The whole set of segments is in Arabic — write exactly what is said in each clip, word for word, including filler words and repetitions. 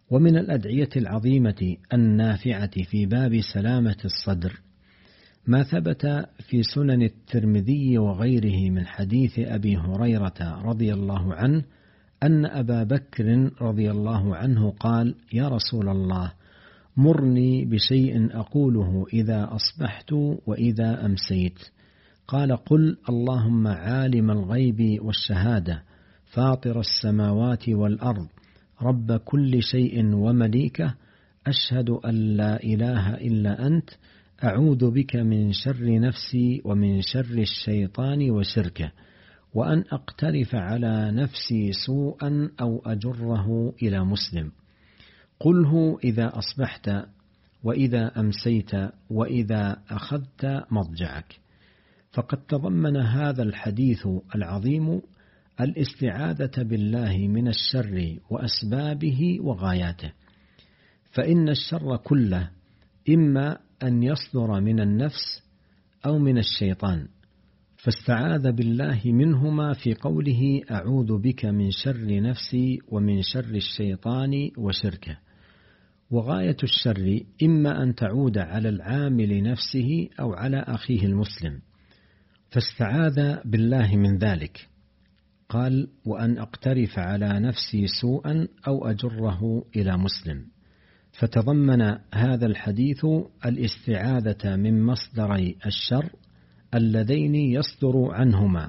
ومن الأدعية العظيمة النافعة في باب سلامة الصدر ما ثبت في سنن الترمذي وغيره من حديث أبي هريرة رضي الله عنه أن أبا بكر رضي الله عنه قال: يا رسول الله، مرني بشيء أقوله إذا أصبحت وإذا أمسيت. قال: قل اللهم عالم الغيب والشهادة فاطر السماوات والأرض رب كل شيء ومليكه، أشهد أن لا إله إلا أنت، أعوذ بك من شر نفسي ومن شر الشيطان وشركه، وأن أقترف على نفسي سوءا أو أجره إلى مسلم. قله إذا أصبحت وإذا أمسيت وإذا أخذت مضجعك. فقد تضمن هذا الحديث العظيم الاستعاذة بالله من الشر وأسبابه وغاياته، فإن الشر كله إما أن يصدر من النفس أو من الشيطان، فاستعاذ بالله منهما في قوله: أعوذ بك من شر نفسي ومن شر الشيطان وشركه. وغاية الشر إما أن تعود على العامل نفسه أو على أخيه المسلم، فاستعاذ بالله من ذلك. قال: وأن أقترف على نفسي سوءا أو أجره إلى مسلم. فتضمن هذا الحديث الاستعاذة من مصدري الشر اللذين يصدر عنهما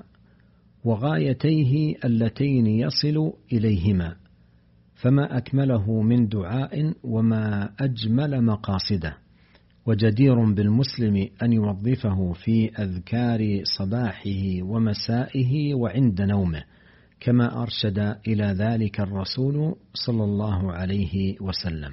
وغايتيه اللتين يصل إليهما، فما أكمله من دعاء وما أجمل مقاصده. وجدير بالمسلم أن يوظفه في أذكار صباحه ومسائه وعند نومه، كما أرشد إلى ذلك الرسول صلى الله عليه وسلم.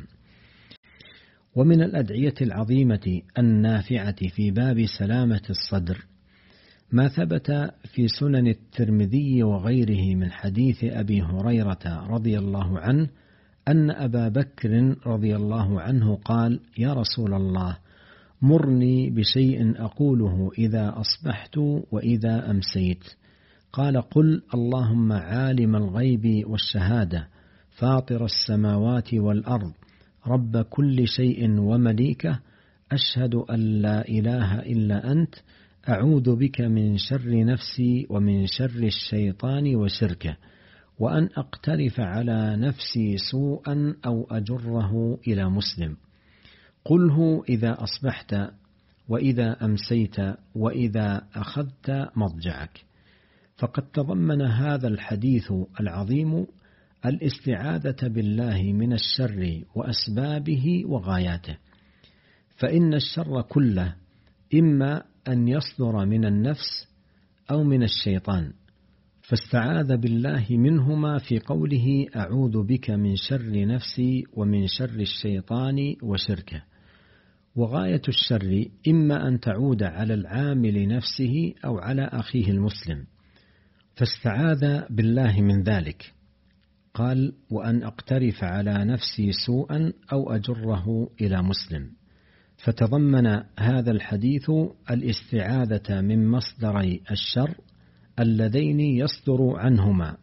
ومن الأدعية العظيمة النافعة في باب سلامة الصدر ما ثبت في سنن الترمذي وغيره من حديث أبي هريرة رضي الله عنه أن أبا بكر رضي الله عنه قال: يا رسول الله، مرني بشيء أقوله إذا أصبحت وإذا أمسيت. قال: قل اللهم عالم الغيب والشهادة فاطر السماوات والأرض رب كل شيء ومليكه، أشهد أن لا إله إلا أنت، أعوذ بك من شر نفسي ومن شر الشيطان وشركه، وأن أقترف على نفسي سوءا أو أجره إلى مسلم. قله إذا أصبحت وإذا أمسيت وإذا أخذت مضجعك. فقد تضمن هذا الحديث العظيم الاستعاذة بالله من الشر وأسبابه وغاياته، فإن الشر كله إما أن يصدر من النفس أو من الشيطان، فاستعاذ بالله منهما في قوله: أعوذ بك من شر نفسي ومن شر الشيطان وشركه. وغاية الشر إما أن تعود على العامل نفسه أو على أخيه المسلم، فاستعاذ بالله من ذلك. قال: وأن أقترف على نفسي سوءا أو أجره إلى مسلم. فتضمن هذا الحديث الاستعاذة من مصدري الشر اللذين يصدر عنهما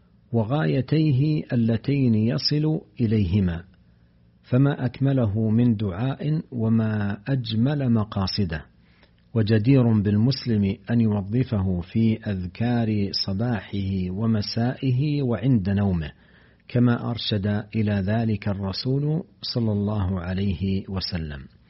وغايتيه اللتين يصل إليهما، فما أكمله من دعاء وما أجمل مقاصده. وجدير بالمسلم أن يوظفه في أذكار صباحه ومسائه وعند نومه، كما أرشد إلى ذلك الرسول صلى الله عليه وسلم.